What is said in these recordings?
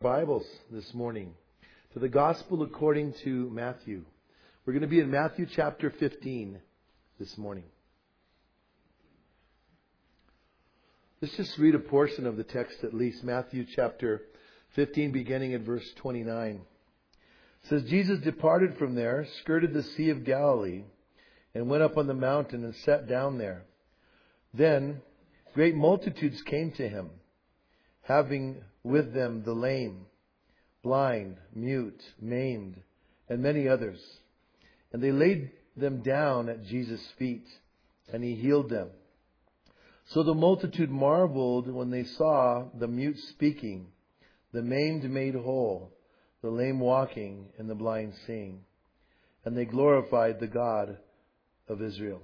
Bibles this morning to the Gospel according to Matthew. We're going to be in Matthew chapter 15 this morning. Let's just read a portion of the text at least. Matthew chapter 15 beginning at verse 29. It says, Jesus departed from there, skirted the Sea of Galilee, and went up on the mountain and sat down there. Then great multitudes came to him, having with them the lame, blind, mute, maimed, and many others. And they laid them down at Jesus' feet, and he healed them. So the multitude marveled when they saw the mute speaking, the maimed made whole, the lame walking, and the blind seeing. And they glorified the God of Israel.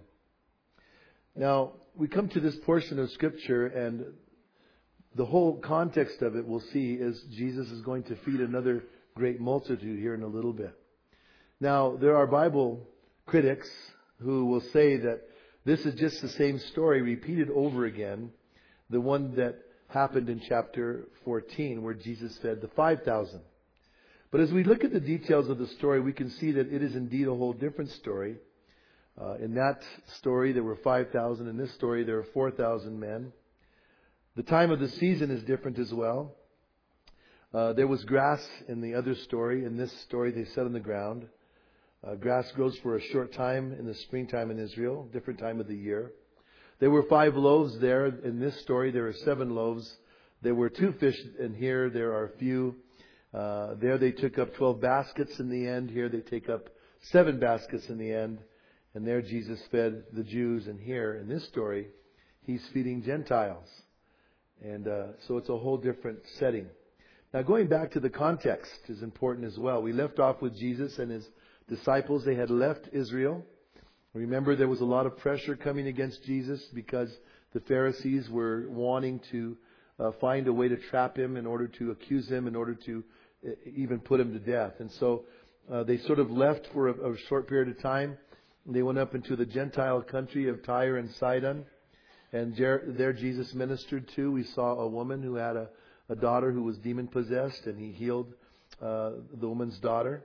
Now, we come to this portion of Scripture, and the whole context of it we'll see is Jesus is going to feed another great multitude here in a little bit. Now, there are Bible critics who will say that this is just the same story repeated over again, the one that happened in chapter 14 where Jesus fed the 5,000. But as we look at the details of the story, we can see that it is indeed a whole different story. In that story, there were 5,000. In this story, there are 4,000 men. The time of the season is different as well. There was grass in the other story. In this story, they sat on the ground. Grass grows for a short time in the springtime in Israel, different time of the year. There were 5 loaves there. In this story, there are 7 loaves. There were 2 fish, and here there are a few. There they took up 12 baskets in the end. Here they take up 7 baskets in the end. And there Jesus fed the Jews. And here, in this story, he's feeding Gentiles. And so it's a whole different setting. Now, going back to the context is important as well. We left off with Jesus and his disciples. They had left Israel. Remember, there was a lot of pressure coming against Jesus because the Pharisees were wanting to find a way to trap him in order to accuse him, in order to even put him to death. And so they sort of left for a short period of time. They went up into the Gentile country of Tyre and Sidon. And there Jesus ministered to. We saw a woman who had a daughter who was demon-possessed, and he healed the woman's daughter.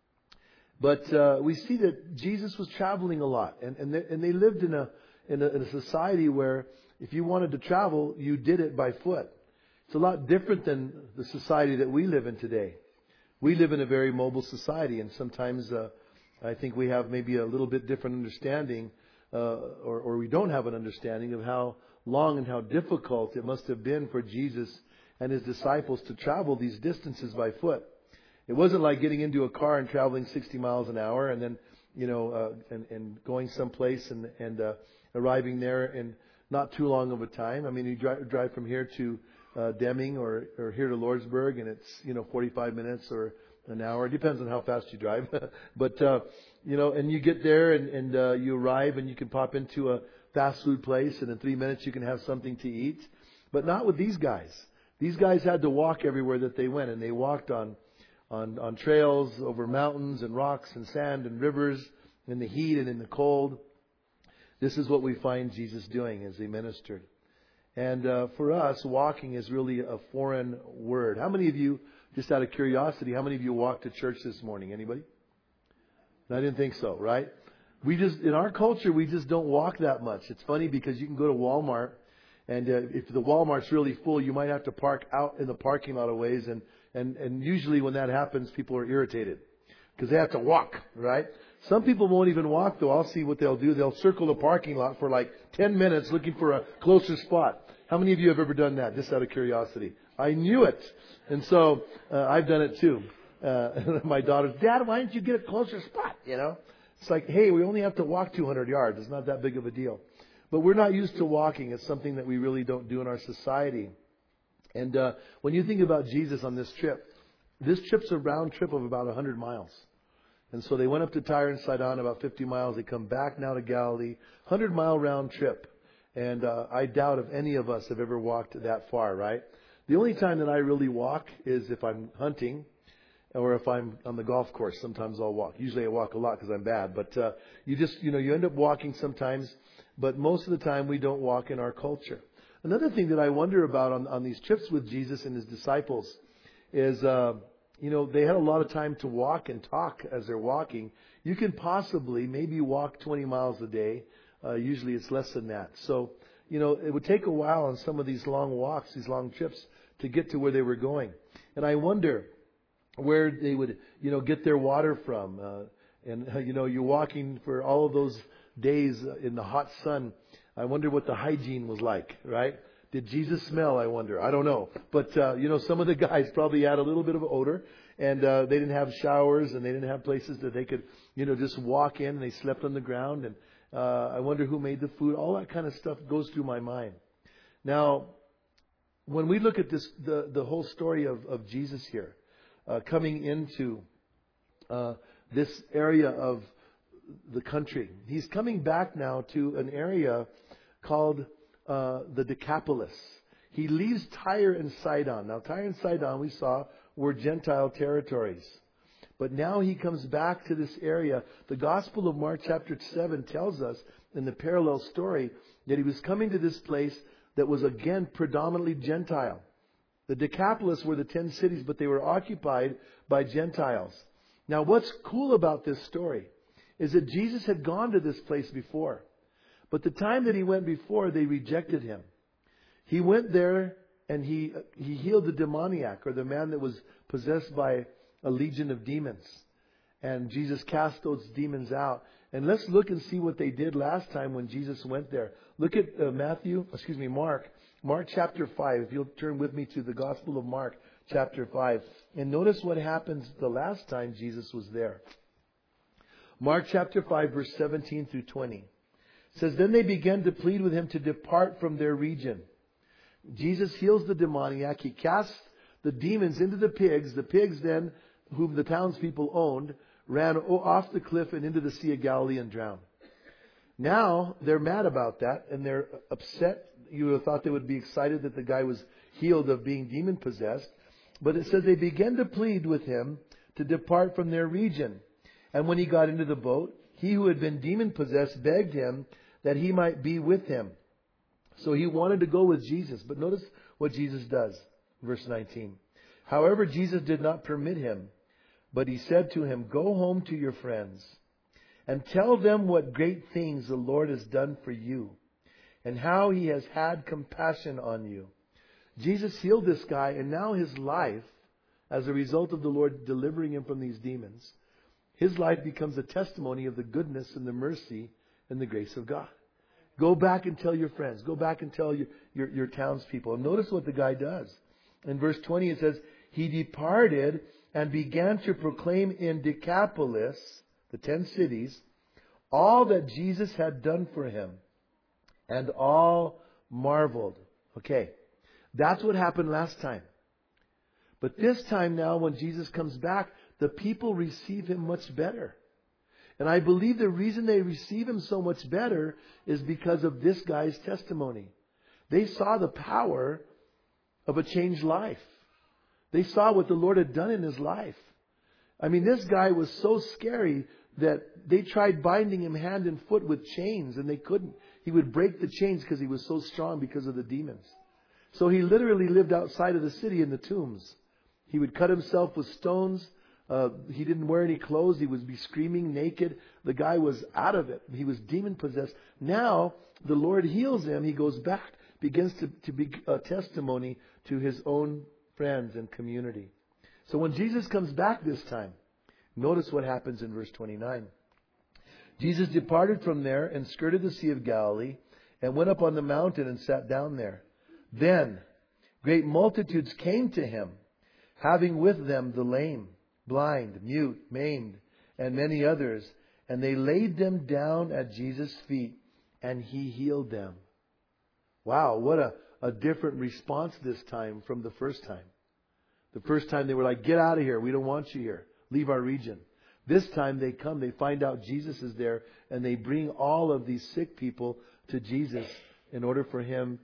But we see that Jesus was traveling a lot. And they lived in a society where if you wanted to travel, you did it by foot. It's a lot different than the society that we live in today. We live in a very mobile society, and sometimes I think we have maybe a little bit different understanding or we don't have an understanding of how long and how difficult it must have been for Jesus and his disciples to travel these distances by foot. It wasn't like getting into a car and traveling 60 miles an hour and then, and going someplace and arriving there in not too long of a time. I mean, you drive from here to Deming or here to Lordsburg, and it's, 45 minutes or an hour. It depends on how fast you drive. But, and you get there and you arrive and you can pop into a fast food place, and in 3 minutes you can have something to eat. But not with these guys. These guys had to walk everywhere that they went, and they walked on trails, over mountains and rocks and sand and rivers, in the heat and in the cold. This is what we find Jesus doing as he ministered. And for us, walking is really a foreign word. How many of you, just out of curiosity, how many of you walked to church this morning? Anybody? I didn't think so, right? In our culture, we just don't walk that much. It's funny because you can go to Walmart, and if the Walmart's really full, you might have to park out in the parking lot a ways, and usually when that happens, people are irritated because they have to walk, right? Some people won't even walk, though. I'll see what they'll do. They'll circle the parking lot for like 10 minutes looking for a closer spot. How many of you have ever done that, just out of curiosity? I knew it. And so I've done it too. My daughter's, Dad, why don't you get a closer spot? It's like, hey, we only have to walk 200 yards. It's not that big of a deal. But we're not used to walking. It's something that we really don't do in our society. And when you think about Jesus on this trip's a round trip of about 100 miles. And so they went up to Tyre and Sidon, about 50 miles. They come back now to Galilee, 100-mile round trip. And I doubt if any of us have ever walked that far, right? The only time that I really walk is if I'm hunting or if I'm on the golf course. Sometimes I'll walk. Usually I walk a lot because I'm bad. But you just, you end up walking sometimes. But most of the time we don't walk in our culture. Another thing that I wonder about on these trips with Jesus and his disciples is, they had a lot of time to walk and talk as they're walking. You can possibly maybe walk 20 miles a day. Usually it's less than that. So, it would take a while on some of these long walks, these long trips, to get to where they were going. And I wonder where they would, get their water from. You're walking for all of those days in the hot sun. I wonder what the hygiene was like, right? Did Jesus smell, I wonder? I don't know. But, some of the guys probably had a little bit of odor, and they didn't have showers, and they didn't have places that they could, just walk in, and they slept on the ground. And I wonder who made the food. All that kind of stuff goes through my mind. Now, when we look at this, the whole story of Jesus here, coming into this area of the country, he's coming back now to an area called the Decapolis. He leaves Tyre and Sidon. Now, Tyre and Sidon, we saw, were Gentile territories. But now he comes back to this area. The Gospel of Mark chapter 7 tells us in the parallel story that he was coming to this place that was again predominantly Gentile. The Decapolis were the 10 cities, but they were occupied by Gentiles. Now, what's cool about this story is that Jesus had gone to this place before. But the time that he went before, they rejected him. He went there and he healed the demoniac, or the man that was possessed by a legion of demons. And Jesus cast those demons out. And let's look and see what they did last time when Jesus went there. Look at Mark chapter 5. If you'll turn with me to the Gospel of Mark chapter 5. And notice what happens the last time Jesus was there. Mark chapter 5, verse 17 through 20. It says, "Then they began to plead with him to depart from their region." Jesus heals the demoniac. He casts the demons into the pigs. The pigs then, whom the townspeople owned, ran off the cliff and into the Sea of Galilee and drowned. Now, they're mad about that and they're upset. You would have thought they would be excited that the guy was healed of being demon-possessed. But it says they began to plead with him to depart from their region. And when he got into the boat, he who had been demon-possessed begged him that he might be with him. So he wanted to go with Jesus. But notice what Jesus does. Verse 19. "However, Jesus did not permit him, but he said to him, 'Go home to your friends and tell them what great things the Lord has done for you and how he has had compassion on you.'" Jesus healed this guy, and now his life, as a result of the Lord delivering him from these demons, his life becomes a testimony of the goodness and the mercy and the grace of God. Go back and tell your friends. Go back and tell your townspeople. And notice what the guy does. In verse 20 it says, "He departed and began to proclaim in Decapolis," the 10 cities, "all that Jesus had done for him. And all marveled." Okay, that's what happened last time. But this time now, when Jesus comes back, the people receive him much better. And I believe the reason they receive him so much better is because of this guy's testimony. They saw the power of a changed life. They saw what the Lord had done in his life. I mean, this guy was so scary that they tried binding him hand and foot with chains, and they couldn't. He would break the chains because he was so strong because of the demons. So he literally lived outside of the city in the tombs. He would cut himself with stones. He didn't wear any clothes. He would be screaming naked. The guy was out of it. He was demon-possessed. Now, the Lord heals him. He goes back, begins to be a testimony to his own friends and community. So when Jesus comes back this time, notice what happens in verse 29. "Jesus departed from there and skirted the Sea of Galilee and went up on the mountain and sat down there. Then great multitudes came to him, having with them the lame, blind, mute, maimed, and many others, and they laid them down at Jesus' feet, and he healed them." Wow, what a different response this time from the first time. The first time they were like, "Get out of here. We don't want you here. Leave our region." This time they come, they find out Jesus is there, and they bring all of these sick people to Jesus in order for him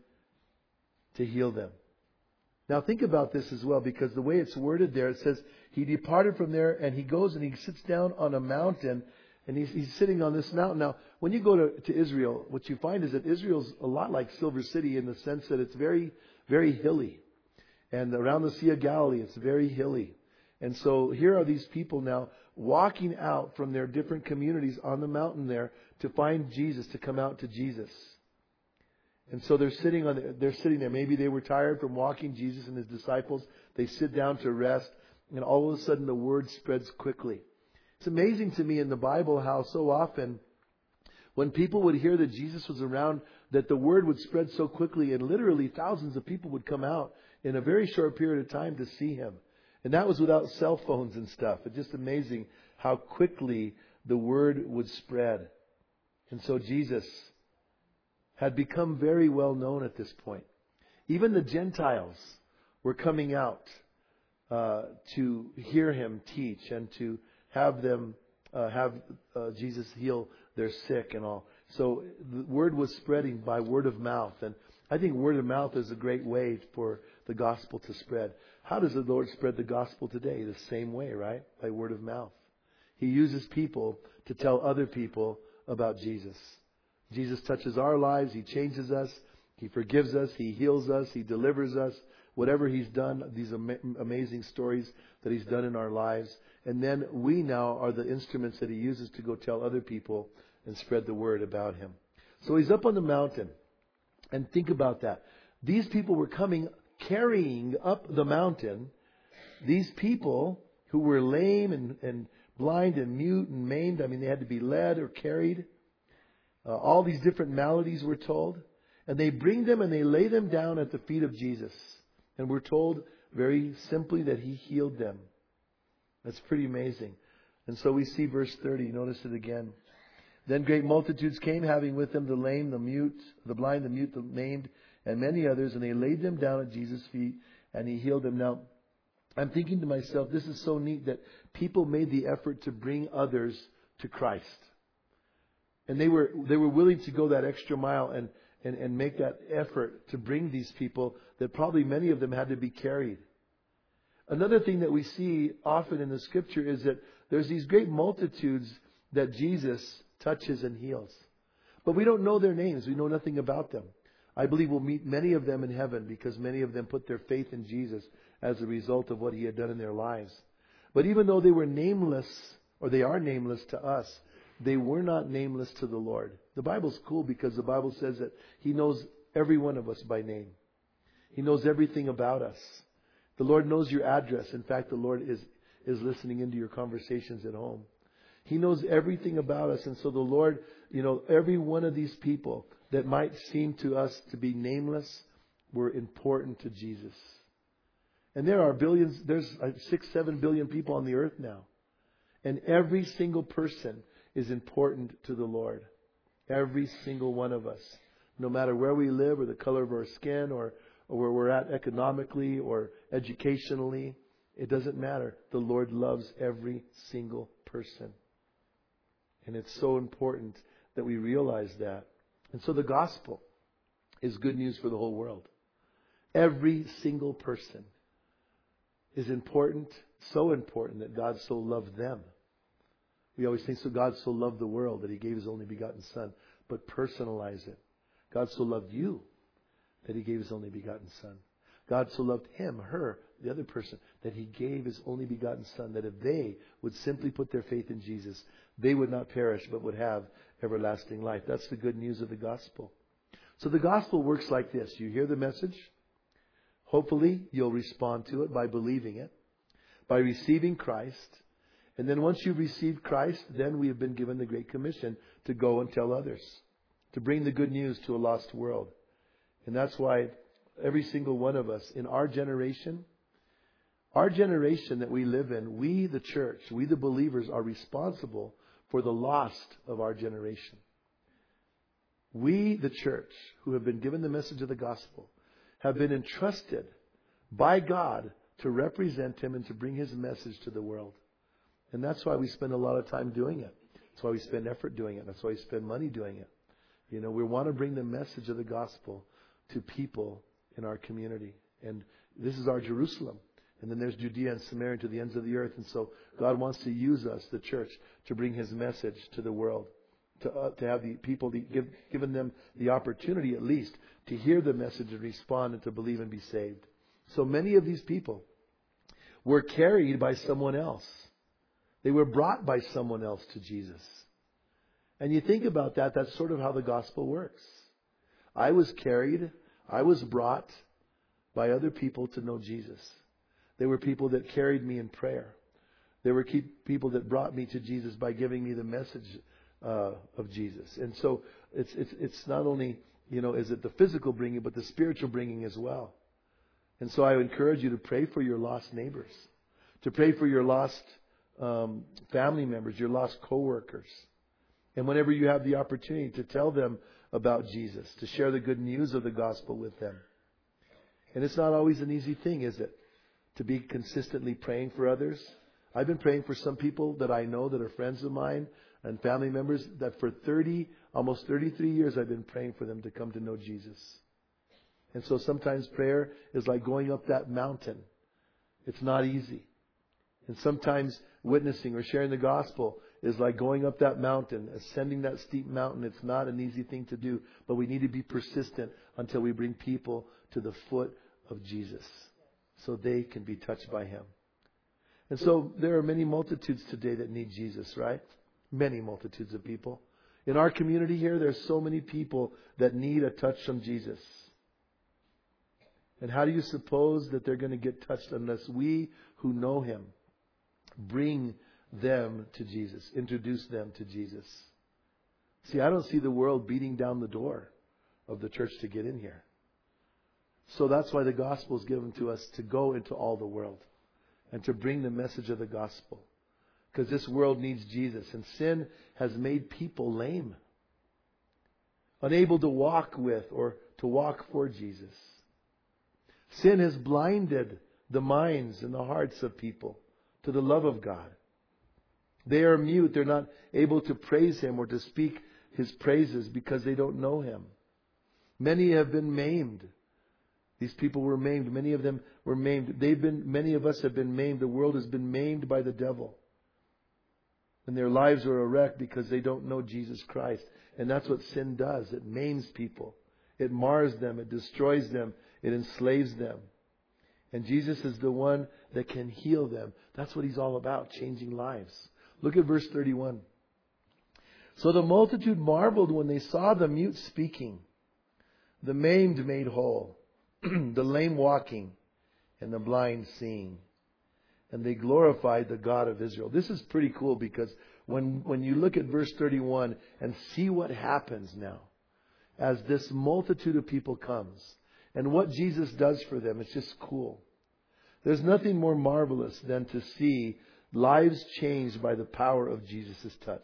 to heal them. Now think about this as well, because the way it's worded there, it says he departed from there and he goes and he sits down on a mountain, and he's sitting on this mountain. Now, when you go to Israel, what you find is that Israel's a lot like Silver City in the sense that it's very, very hilly. And around the Sea of Galilee, it's very hilly. And so here are these people now walking out from their different communities on the mountain there to find Jesus, to come out to Jesus. And so they're sitting there. Maybe they were tired from walking. Jesus and his disciples, they sit down to rest, and all of a sudden the word spreads quickly. It's amazing to me in the Bible how so often when people would hear that Jesus was around, that the word would spread so quickly, and literally thousands of people would come out in a very short period of time to see him. And that was without cell phones and stuff. It's just amazing how quickly the word would spread. And so Jesus had become very well known at this point. Even the Gentiles were coming out to hear him teach and to have them have Jesus heal their sick and all. So the word was spreading by word of mouth. And I think word of mouth is a great way for the gospel to spread. How does the Lord spread the gospel today? The same way, right? By word of mouth. He uses people to tell other people about Jesus. Jesus touches our lives. He changes us. He forgives us. He heals us. He delivers us. Whatever he's done, these amazing stories that he's done in our lives. And then we now are the instruments that he uses to go tell other people and spread the word about him. So he's up on the mountain. And think about that. These people were coming, carrying up the mountain, these people who were lame and blind and mute and maimed. I mean, they had to be led or carried. All these different maladies were told. And they bring them and they lay them down at the feet of Jesus. And we're told very simply that he healed them. That's pretty amazing. And so we see verse 30. Notice it again. Then great multitudes came, having with them the lame, the mute, the blind, the mute, the maimed, and many others. And they laid them down at Jesus' feet, and he healed them. Now, I'm thinking to myself, this is so neat that people made the effort to bring others to Christ. And they were willing to go that extra mile and make that effort to bring these people that probably many of them had to be carried. Another thing that we see often in the scripture is that there's these great multitudes that Jesus touches and heals. But we don't know their names. We know nothing about them. I believe we'll meet many of them in heaven because many of them put their faith in Jesus as a result of what he had done in their lives. But even though they were nameless, or they are nameless to us, they were not nameless to the Lord. The Bible's cool because the Bible says that he knows every one of us by name. He knows everything about us. The Lord knows your address. In fact, the Lord is listening into your conversations at home. He knows everything about us. And so the Lord, every one of these people that might seem to us to be nameless were important to Jesus. And there are billions, there's 6-7 billion people on the earth now. And every single person is important to the Lord. Every single one of us. No matter where we live or the color of our skin or where we're at economically or educationally, it doesn't matter. The Lord loves every single person. And it's so important that we realize that. And so the gospel is good news for the whole world. Every single person is important, so important that God so loved them. We always think, so God so loved the world that he gave his only begotten Son. But personalize it. God so loved you that he gave his only begotten Son. God so loved him, her, the other person, that he gave his only begotten Son, that if they would simply put their faith in Jesus, they would not perish but would have everlasting life. That's the good news of the gospel. So the gospel works like this. You hear the message. Hopefully you'll respond to it by believing it, by receiving Christ. And then once you've received Christ, then we have been given the Great Commission to go and tell others, to bring the good news to a lost world. And that's why every single one of us in our generation that we live in, we, the church, we, the believers, are responsible for the lost of our generation. We, the church, who have been given the message of the gospel, have been entrusted by God to represent him and to bring his message to the world. And that's why we spend a lot of time doing it. That's why we spend effort doing it. That's why we spend money doing it. We want to bring the message of the gospel to people in our community. And this is our Jerusalem. And then there's Judea and Samaria to the ends of the earth. And so God wants to use us, the church, to bring his message to the world. To have the people, given them the opportunity at least to hear the message and respond and to believe and be saved. So many of these people were carried by someone else. They were brought by someone else to Jesus. And you think about that, that's sort of how the gospel works. I was carried, I was brought by other people to know Jesus. There were people that carried me in prayer. There were people that brought me to Jesus by giving me the message of Jesus. And so it's not only, is it the physical bringing, but the spiritual bringing as well. And so I encourage you to pray for your lost neighbors, to pray for your lost family members, your lost co-workers. And whenever you have the opportunity to tell them about Jesus, to share the good news of the gospel with them. And it's not always an easy thing, is it? To be consistently praying for others. I've been praying for some people that I know that are friends of mine and family members that for almost 33 years I've been praying for them to come to know Jesus. And so sometimes prayer is like going up that mountain. It's not easy. And sometimes witnessing or sharing the gospel is like going up that mountain, ascending that steep mountain. It's not an easy thing to do, but we need to be persistent until we bring people to the foot of Jesus so they can be touched by Him. And so there are many multitudes today that need Jesus, right? Many multitudes of people. In our community here, there's so many people that need a touch from Jesus. And how do you suppose that they're going to get touched unless we who know Him bring them to Jesus, introduce them to Jesus? See, I don't see the world beating down the door of the church to get in here. So that's why the gospel is given to us, to go into all the world and to bring the message of the gospel. Because this world needs Jesus. And sin has made people lame, unable to walk with or to walk for Jesus. Sin has blinded the minds and the hearts of people to the love of God. They are mute. They're not able to praise Him or to speak His praises because they don't know Him. Many have been maimed. These people were maimed. Many of them were maimed. Many of us have been maimed. The world has been maimed by the devil. And their lives are a wreck because they don't know Jesus Christ. And that's what sin does. It maims people. It mars them. It destroys them. It enslaves them. And Jesus is the one that can heal them. That's what He's all about, changing lives. Look at verse 31. So the multitude marveled when they saw the mute speaking, the maimed made whole, the lame walking, and the blind seeing. And they glorified the God of Israel. This is pretty cool because when you look at verse 31 and see what happens now, as this multitude of people comes, and what Jesus does for them, it's just cool. There's nothing more marvelous than to see lives changed by the power of Jesus' touch.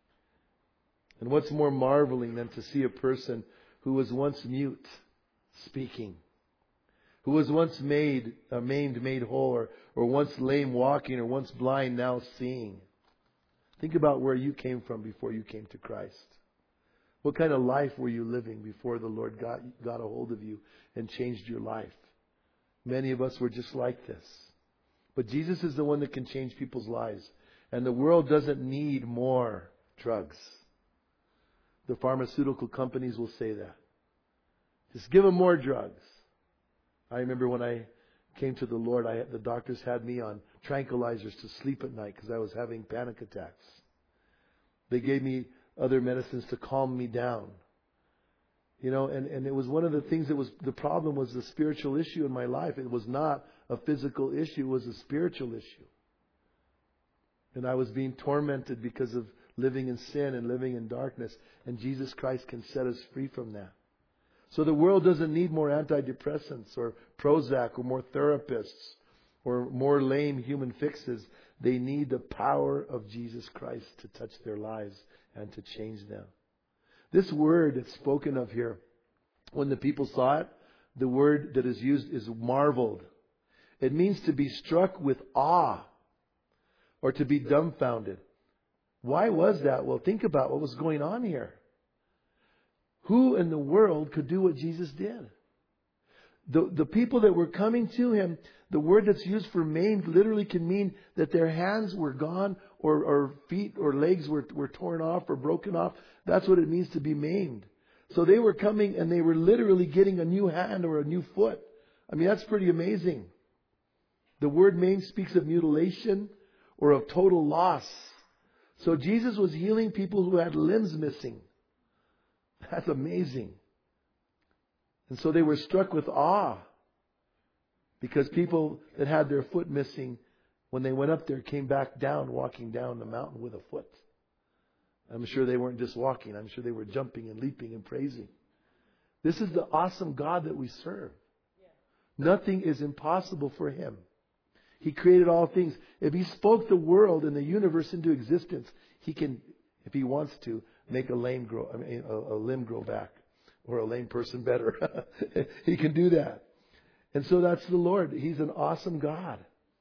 And what's more marveling than to see a person who was once mute speaking, who was once maimed made whole, or once lame walking, or once blind now seeing. Think about where you came from before you came to Christ. What kind of life were you living before the Lord got a hold of you and changed your life? Many of us were just like this. But Jesus is the one that can change people's lives. And the world doesn't need more drugs. The pharmaceutical companies will say that. Just give them more drugs. I remember when I came to the Lord, the doctors had me on tranquilizers to sleep at night because I was having panic attacks. They gave me other medicines to calm me down. And it was one of the things the problem was the spiritual issue in my life. It was not a physical issue, it was a spiritual issue. And I was being tormented because of living in sin and living in darkness. And Jesus Christ can set us free from that. So the world doesn't need more antidepressants or Prozac or more therapists or more lame human fixes. They need the power of Jesus Christ to touch their lives and to change them. This word that's spoken of here, when the people saw it, the word that is used is marveled. It means to be struck with awe or to be dumbfounded. Why was that? Well, think about what was going on here. Who in the world could do what Jesus did? The people that were coming to Him, the word that's used for maimed literally can mean that their hands were gone or feet or legs were torn off or broken off. That's what it means to be maimed. So they were coming and they were literally getting a new hand or a new foot, I mean, that's pretty amazing. The word maim speaks of mutilation or of total loss. So Jesus was healing people who had limbs missing. That's amazing. And so they were struck with awe because people that had their foot missing, when they went up there, came back down, walking down the mountain with a foot. I'm sure they weren't just walking. I'm sure they were jumping and leaping and praising. This is the awesome God that we serve. Nothing is impossible for Him. He created all things. If He spoke the world and the universe into existence, He can, if He wants to, make a limb grow back, or a lame person better. He can do that. And so that's the Lord. He's an awesome God.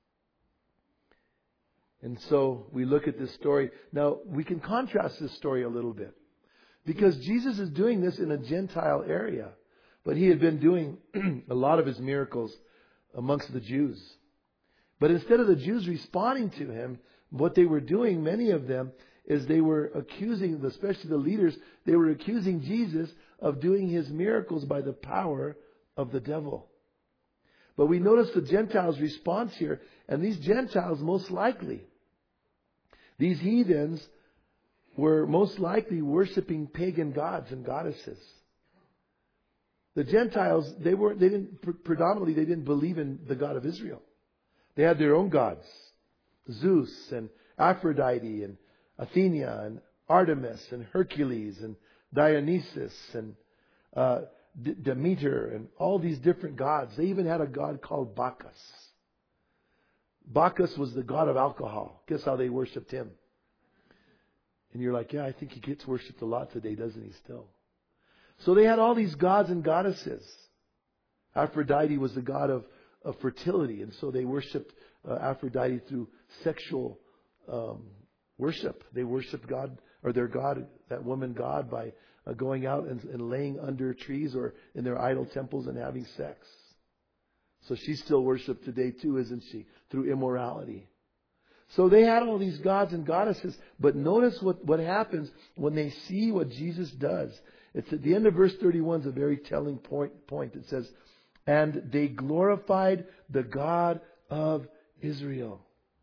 And so we look at this story. Now, we can contrast this story a little bit. Because Jesus is doing this in a Gentile area. But He had been doing a lot of His miracles amongst the Jews. But instead of the Jews responding to Him, what they were doing, many of them, is they were accusing, especially the leaders, they were accusing Jesus of doing His miracles by the power of the devil. But we notice the Gentiles' response here. And these Gentiles, most likely, these heathens were most likely worshiping pagan gods and goddesses. The Gentiles, they didn't believe in the God of Israel. They had their own gods. Zeus and Aphrodite and Athena and Artemis and Hercules and Dionysus and Demeter and all these different gods. They even had a god called Bacchus. Bacchus was the god of alcohol. Guess how they worshipped him? And you're like, yeah, I think he gets worshipped a lot today, doesn't he still? So they had all these gods and goddesses. Aphrodite was the god of fertility, and so they worshipped Aphrodite through sexual worship. They worshipped God, or their god, that woman god, by going out and laying under trees or in their idol temples and having sex. So she's still worshipped today too, isn't she? Through immorality. So they had all these gods and goddesses, but notice what happens when they see what Jesus does. It's at the end of verse 31 is a very telling point. It says, and they glorified the God of Israel.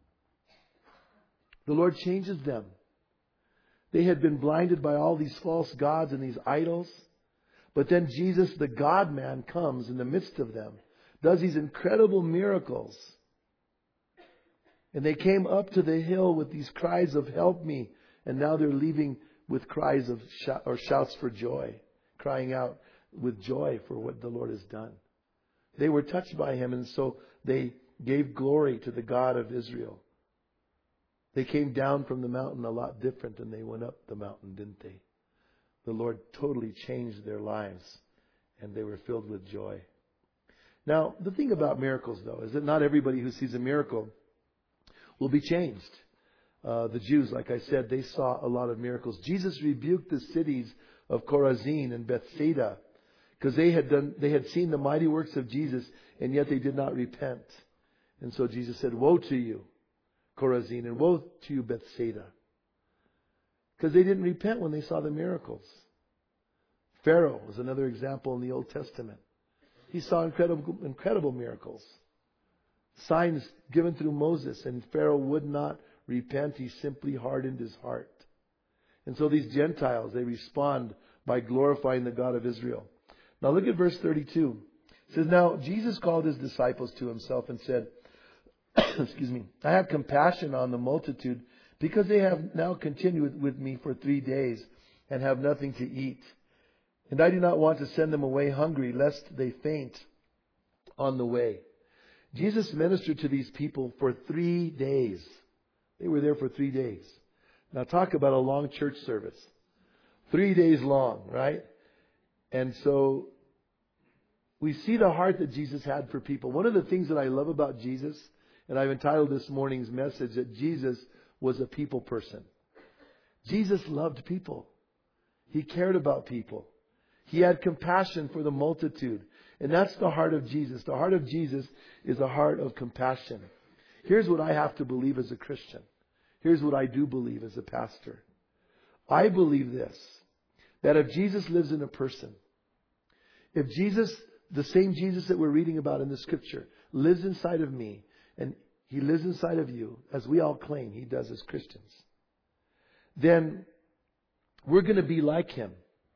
The Lord changes them. They had been blinded by all these false gods and these idols. But then Jesus, the God-man, comes in the midst of them, does these incredible miracles. And they came up to the hill with these cries of help me. And now they're leaving with cries of shouts for joy, crying out with joy for what the Lord has done. They were touched by Him, and so they gave glory to the God of Israel. They came down from the mountain a lot different than they went up the mountain, didn't they? The Lord totally changed their lives, and they were filled with joy. Now, the thing about miracles, though, is that not everybody who sees a miracle will be changed. The Jews, like I said, they saw a lot of miracles. Jesus rebuked the cities of Chorazin and Bethsaida because they had seen the mighty works of Jesus, and yet they did not repent. And so Jesus said, woe to you, Chorazin, and woe to you, Bethsaida. Because they didn't repent when they saw the miracles. Pharaoh was another example in the Old Testament. He saw incredible miracles. Signs given through Moses, and Pharaoh would not repent. He simply hardened his heart. And so these Gentiles, they respond by glorifying the God of Israel. Now look at verse 32. It says, now Jesus called His disciples to Himself and said, excuse me, I have compassion on the multitude because they have now continued with me for 3 days and have nothing to eat. And I do not want to send them away hungry lest they faint on the way. Jesus ministered to these people for 3 days. They were there for 3 days. Now talk about a long church service. 3 days long, right? And so we see the heart that Jesus had for people. One of the things that I love about Jesus, and I've entitled this morning's message that Jesus was a people person. Jesus loved people. He cared about people. He had compassion for the multitude. And that's the heart of Jesus. The heart of Jesus is a heart of compassion. Here's what I have to believe as a Christian. Here's what I do believe as a pastor. I believe this, that if Jesus lives in a person, if Jesus the same Jesus that we're reading about in the scripture lives inside of me, and He lives inside of you, as we all claim He does as Christians, then we're going to be like Him.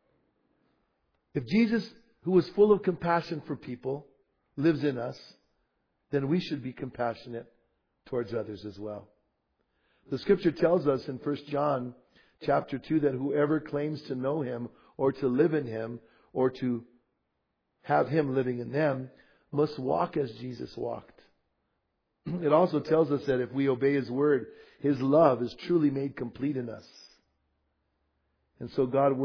If Jesus, who was full of compassion for people, lives in us, then we should be compassionate towards others as well. The scripture tells us in 1 John chapter 2 that whoever claims to know Him or to live in Him or to have Him living in them must walk as Jesus walked. It also tells us that if we obey His word, His love is truly made complete in us. And so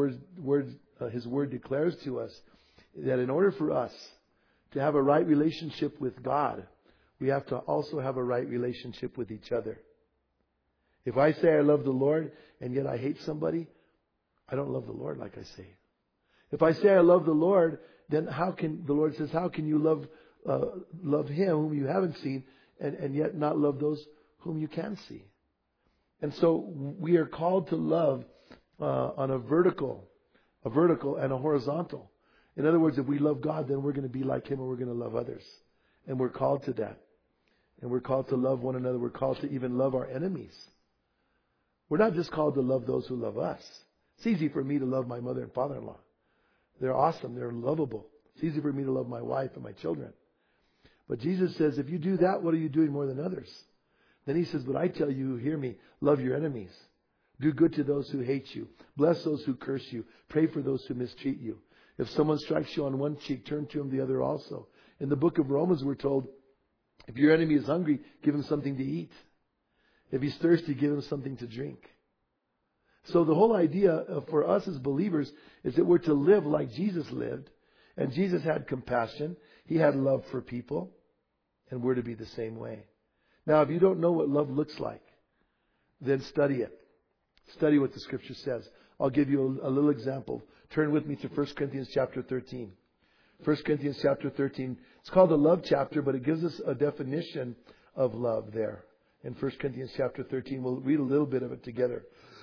His word declares to us that in order for us to have a right relationship with God, we have to also have a right relationship with each other. If I say I love the Lord and yet I hate somebody, I don't love the Lord like I say. If I say I love the Lord, then the Lord says, how can you love Him whom you haven't seen and yet not love those whom you can see? And so we are called to love on a vertical and a horizontal. In other words, if we love God, then we're going to be like Him and we're going to love others. And we're called to that. And we're called to love one another. We're called to even love our enemies. We're not just called to love those who love us. It's easy for me to love my mother and father-in-law. They're awesome. They're lovable. It's easy for me to love my wife and my children. But Jesus says, if you do that, what are you doing more than others? Then He says, but I tell you who hear me, love your enemies. Do good to those who hate you. Bless those who curse you. Pray for those who mistreat you. If someone strikes you on one cheek, turn to him the other also. In the book of Romans, we're told, if your enemy is hungry, give him something to eat. If he's thirsty, give him something to drink. So the whole idea for us as believers is that we're to live like Jesus lived. And Jesus had compassion. He had love for people. And we're to be the same way. Now, if you don't know what love looks like, then study it. Study what the Scripture says. I'll give you a little example. Turn with me to 1 Corinthians chapter 13. 1 Corinthians chapter 13. It's called the love chapter, but it gives us a definition of love there. In 1 Corinthians chapter 13, we'll read a little bit of it together.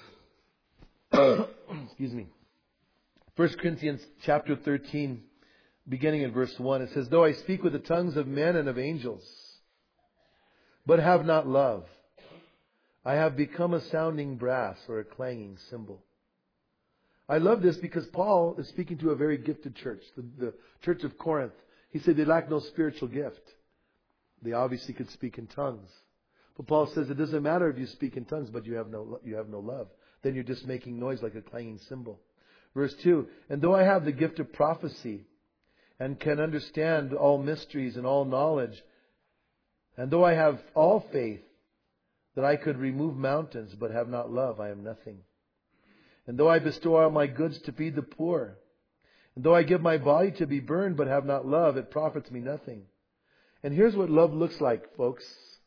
Excuse me. 1 Corinthians chapter 13, beginning in verse 1, it says, though I speak with the tongues of men and of angels, but have not love, I have become a sounding brass or a clanging cymbal. I love this because Paul is speaking to a very gifted church, the church of Corinth. He said they lack no spiritual gift. They obviously could speak in tongues. But Paul says it doesn't matter if you speak in tongues, but you have no love. Then you're just making noise like a clanging cymbal. Verse 2, and though I have the gift of prophecy and can understand all mysteries and all knowledge, and though I have all faith that I could remove mountains but have not love, I am nothing. And though I bestow all my goods to feed the poor, and though I give my body to be burned but have not love, it profits me nothing. And here's what love looks like, folks.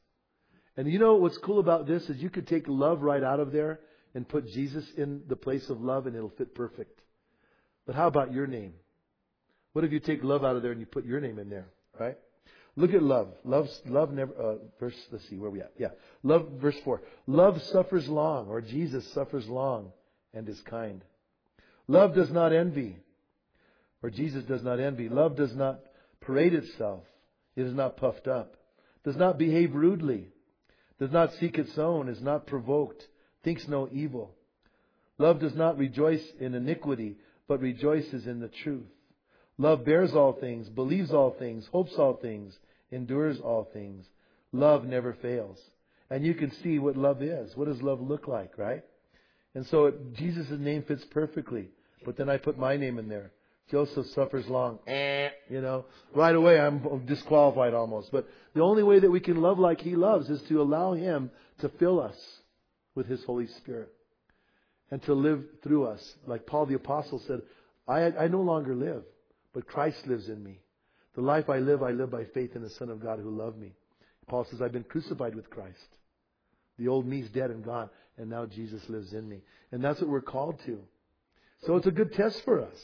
And you know what's cool about this is you could take love right out of there and put Jesus in the place of love and it'll fit perfect. But how about your name? What if you take love out of there and you put your name in there, right? Look at love. Love never, let's see, where are we at? Yeah. Love, verse 4. Love suffers long, or Jesus suffers long and is kind. Love does not envy, or Jesus does not envy. Love does not parade itself. It is not puffed up. Does not behave rudely. Does not seek its own. Is not provoked. Thinks no evil. Love does not rejoice in iniquity, but rejoices in the truth. Love bears all things, believes all things, hopes all things, endures all things. Love never fails. And you can see what love is. What does love look like, right? And so Jesus' name fits perfectly. But then I put my name in there. Joseph suffers long. Right away I'm disqualified almost. But the only way that we can love like He loves is to allow Him to fill us with His Holy Spirit. And to live through us. Like Paul the Apostle said, I no longer live, but Christ lives in me. The life I live by faith in the Son of God who loved me. Paul says, I've been crucified with Christ. The old me's dead and gone, and now Jesus lives in me. And that's what we're called to. So it's a good test for us.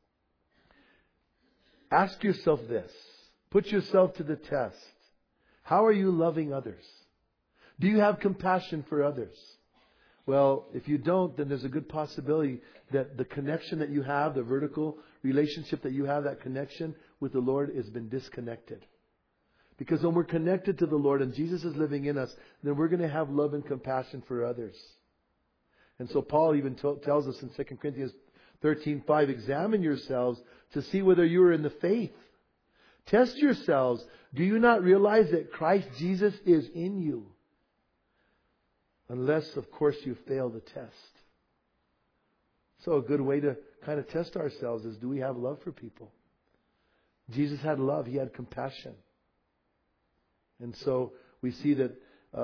Ask yourself this. Put yourself to the test. How are you loving others? Do you have compassion for others? Well, if you don't, then there's a good possibility that the connection that you have, the vertical relationship that you have, that connection with the Lord has been disconnected. Because when we're connected to the Lord and Jesus is living in us, then we're going to have love and compassion for others. And so Paul even tells us in 2 Corinthians 13:5, examine yourselves to see whether you are in the faith. Test yourselves. Do you not realize that Christ Jesus is in you? Unless, of course, you fail the test. So a good way to kind of test ourselves is, do we have love for people? Jesus had love. He had compassion. And so we see that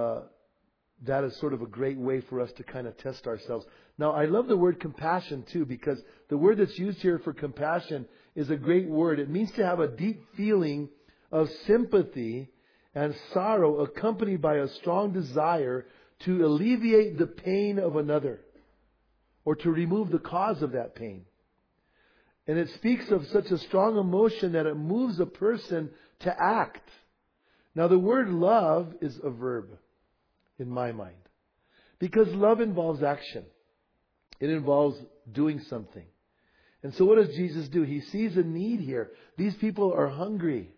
that is sort of a great way for us to kind of test ourselves. Now, I love the word compassion too, because the word that's used here for compassion is a great word. It means to have a deep feeling of sympathy and sorrow accompanied by a strong desire to alleviate the pain of another or to remove the cause of that pain. And it speaks of such a strong emotion that it moves a person to act. Now, the word love is a verb in my mind, because love involves action. It involves doing something. And so what does Jesus do? He sees a need here. These people are hungry.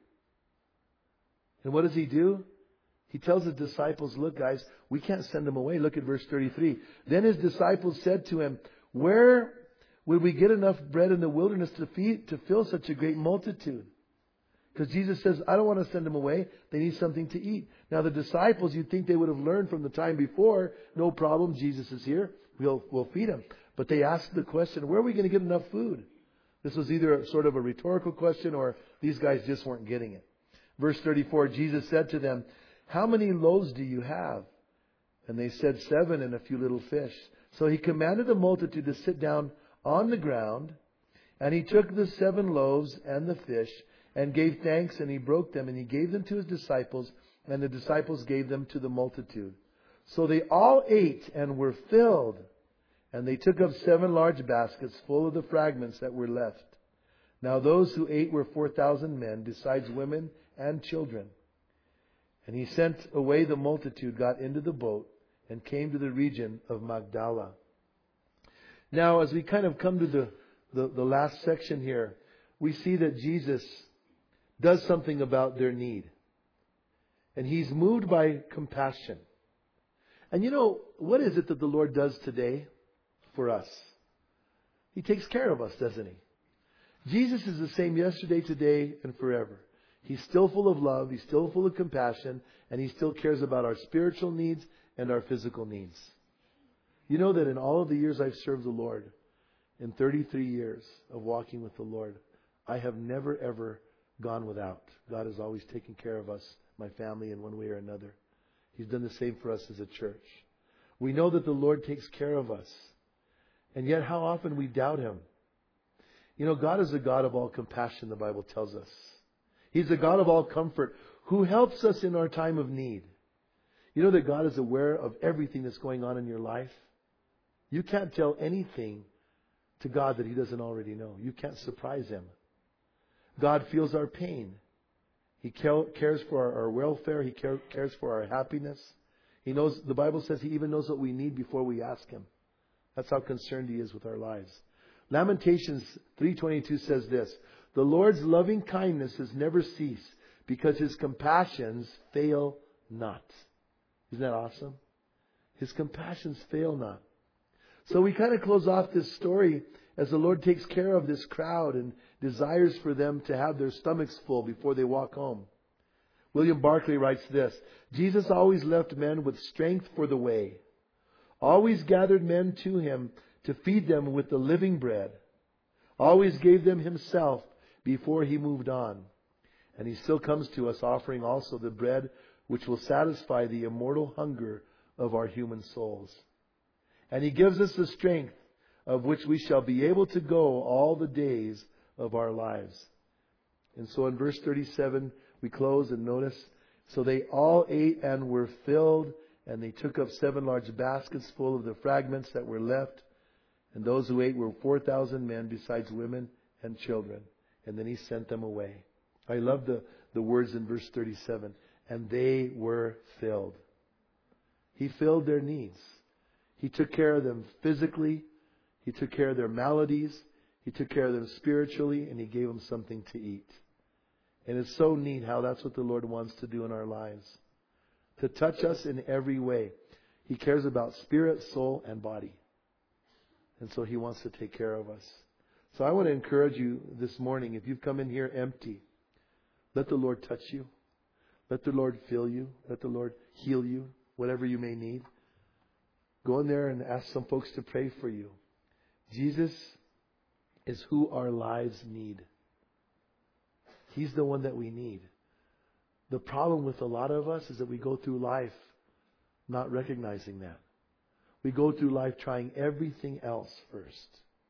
And what does He do? He tells His disciples, look guys, we can't send them away. Look at verse 33. Then His disciples said to Him, where would we get enough bread in the wilderness to fill such a great multitude? Because Jesus says, I don't want to send them away. They need something to eat. Now the disciples, you'd think they would have learned from the time before, no problem, Jesus is here. We'll feed Him. But they asked the question, where are we going to get enough food? This was either sort of a rhetorical question or these guys just weren't getting it. Verse 34, Jesus said to them, how many loaves do you have? And they said 7 and a few little fish. So He commanded the multitude to sit down on the ground. And He took the 7 loaves and the fish and gave thanks, and He broke them, and He gave them to His disciples, and the disciples gave them to the multitude. So they all ate and were filled, and they took up 7 large baskets full of the fragments that were left. Now those who ate were 4,000 men, besides women and children. And He sent away the multitude, got into the boat, and came to the region of Magdala. Now, as we kind of come to the last section here, we see that Jesus does something about their need. And He's moved by compassion. And you know, what is it that the Lord does today for us? He takes care of us, doesn't He? Jesus is the same yesterday, today, and forever. He's still full of love. He's still full of compassion. And He still cares about our spiritual needs and our physical needs. You know that in all of the years I've served the Lord, in 33 years of walking with the Lord, I have never ever gone without. God has always taken care of us, my family, in one way or another. He's done the same for us as a church. We know that the Lord takes care of us. And yet how often we doubt Him. You know, God is a God of all compassion, the Bible tells us. He's a God of all comfort who helps us in our time of need. You know that God is aware of everything that's going on in your life? You can't tell anything to God that He doesn't already know. You can't surprise Him. God feels our pain. He cares for our welfare. He cares for our happiness. He knows, the Bible says He even knows what we need before we ask Him. That's how concerned He is with our lives. Lamentations 3:22 says this, the Lord's loving kindness has never ceased because His compassions fail not. Isn't that awesome? His compassions fail not. So we kind of close off this story as the Lord takes care of this crowd and desires for them to have their stomachs full before they walk home. William Barclay writes this, Jesus always left men with strength for the way, always gathered men to Him to feed them with the living bread, always gave them Himself before He moved on. And He still comes to us offering also the bread which will satisfy the immortal hunger of our human souls. And He gives us the strength of which we shall be able to go all the days of our lives. And so in verse 37, we close and notice, so they all ate and were filled, and they took up 7 large baskets full of the fragments that were left. And those who ate were 4,000 men, besides women and children. And then He sent them away. I love the words in verse 37. And they were filled. He filled their needs. He took care of them physically. He took care of their maladies. He took care of them spiritually, and He gave them something to eat. And it's so neat how that's what the Lord wants to do in our lives. To touch us in every way. He cares about spirit, soul, and body. And so He wants to take care of us. So I want to encourage you this morning, if you've come in here empty, let the Lord touch you. Let the Lord fill you. Let the Lord heal you, whatever you may need. Go in there and ask some folks to pray for you. Jesus is who our lives need. He's the one that we need. The problem with a lot of us is that we go through life not recognizing that. We go through life trying everything else first.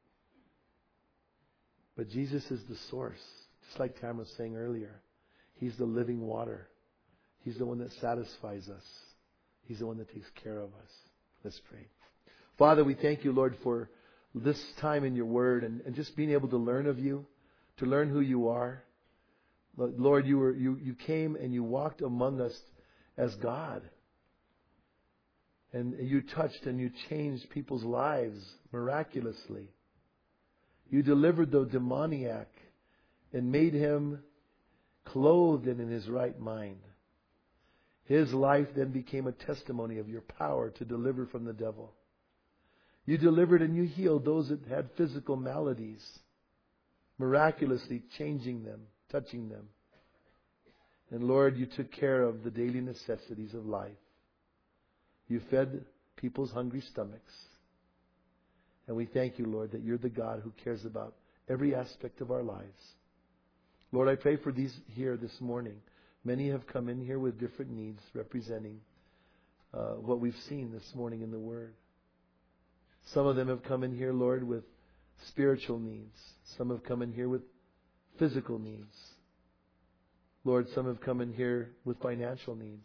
But Jesus is the source. Just like Tamara was saying earlier. He's the living water. He's the one that satisfies us. He's the one that takes care of us. Let's pray. Father, we thank you, Lord, for this time in your word and just being able to learn of you, to learn who you are. Lord, you came and you walked among us as God. And you touched and you changed people's lives miraculously. You delivered the demoniac and made him clothed and in his right mind. His life then became a testimony of your power to deliver from the devil. You delivered and you healed those that had physical maladies, miraculously changing them, touching them. And Lord, you took care of the daily necessities of life. You fed people's hungry stomachs. And we thank you, Lord, that you're the God who cares about every aspect of our lives. Lord, I pray for these here this morning. Many have come in here with different needs representing what we've seen this morning in the Word. Some of them have come in here, Lord, with spiritual needs. Some have come in here with physical needs. Lord, some have come in here with financial needs.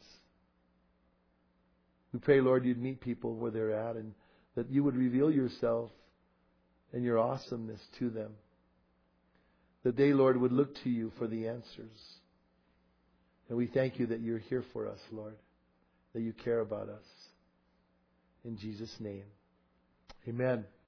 We pray, Lord, you'd meet people where they're at and that you would reveal yourself and your awesomeness to them. That they, Lord, would look to you for the answers. And we thank you that you're here for us, Lord, that you care about us. In Jesus' name, amen.